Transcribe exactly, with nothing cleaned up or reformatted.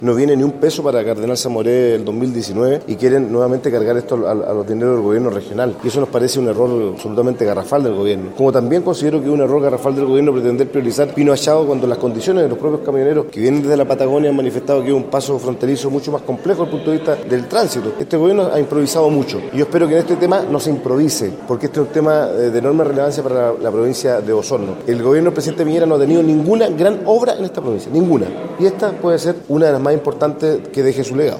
No viene ni un peso para Cardenal Zamoré el dos mil diecinueve y quieren nuevamente cargar esto a, a los dineros del gobierno regional. Y eso nos parece un error absolutamente garrafal del gobierno. Como también considero que es un error garrafal del gobierno pretender priorizar Pino Achado cuando las condiciones de los propios camioneros que vienen desde la Patagonia han manifestado que es un paso fronterizo mucho más complejo desde el punto de vista del tránsito. Este gobierno ha improvisado mucho y yo espero que en este tema no se improvise, porque este es un tema de enorme relevancia para la, la provincia de Osorno. El gobierno del presidente Piñera no ha tenido ninguna gran obra en esta provincia, ninguna. Y esta puede ser una de las más importantes que deje su legado.